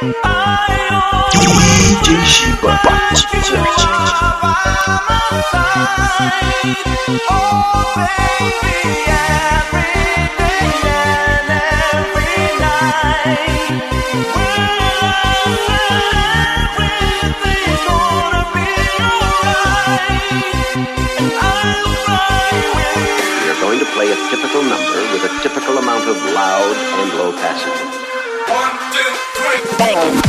DJ Shiba. We're going to play a typical number with a typical amount of loud and low passing. 1, 2, 3, bang!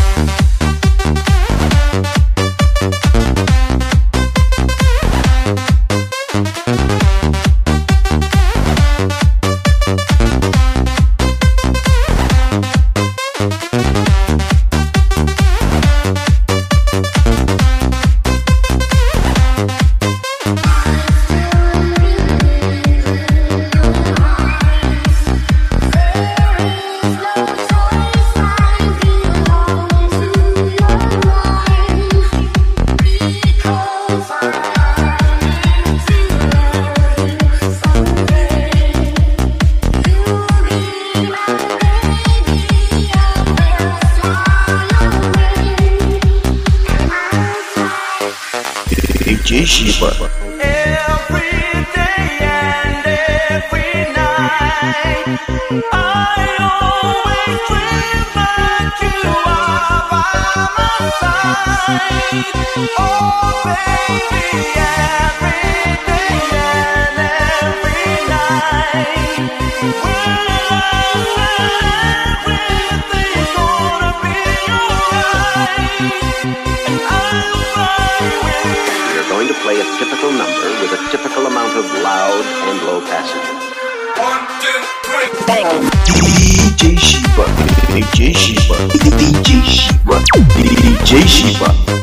DJ Shiba. Every day and every night, I always dream that you are by my side. Oh baby, every day and every night, everything's gonna be alright, and I'll fly with you. We're going to play a typical number with a typical amount of loud and low passing. 1, 2, 3, bang! DJ Shiba. DJ Shiba. DJ Shiba. DJ Shiba.